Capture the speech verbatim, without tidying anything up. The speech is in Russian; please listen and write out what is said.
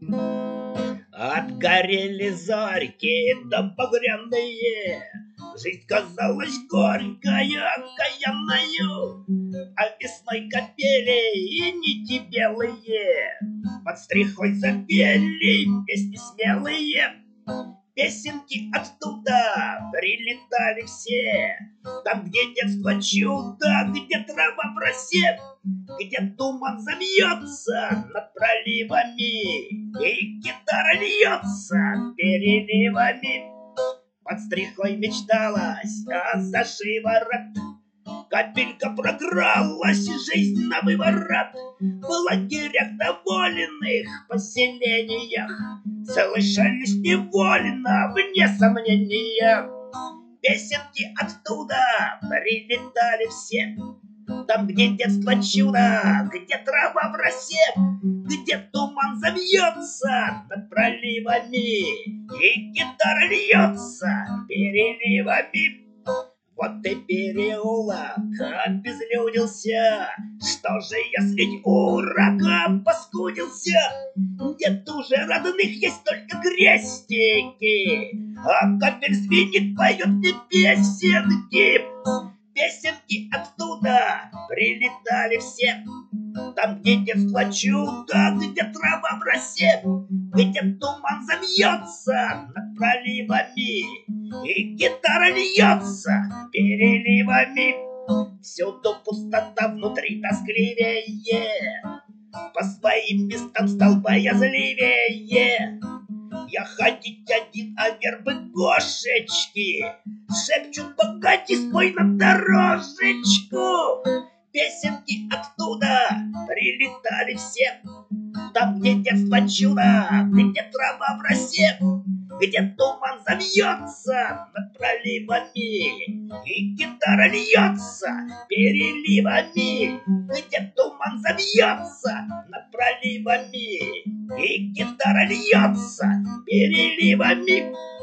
Отгорели зорьки да багряные, жизнь казалась горькая, окаянною, а весной капели и нити белые под стрихой запели песни смелые. Песенки оттуда прилетали все, там, где детство чудо, где трава в росе, где туман замьется над проливами и гитара льется переливами. Под стрихой мечталась, а за шиворот капелька прокралась, жизнь на выворот. В лагерях довольных поселениях слышались невольно, вне сомнения, песенки оттуда прилетали все. Там, где детство чудо, где трава в росе, где туман замьется над проливами и гитара льется переливами. Вот и переулок обезлюдился, что же, если ураган поскудился? Нет уже родных, есть только крестики, а капель звенит, поет мне песенки. Песенки оттуда прилетали все, там, где детство чудо, где трава в росе, где туман замьется над проливами и гитара льется переливами. Всюду пустота, внутри тоскливее, по своим местам стал боязливее. Я ходить один, а вербы кошечки шепчут: погоди, спой на дорожечку. Песенки оттуда прилетали все, там, где детство чудо, где трава в росе, где туман замьется над проливами и гитара льется переливами, где туман замьется над проливами и гитара льется переливами.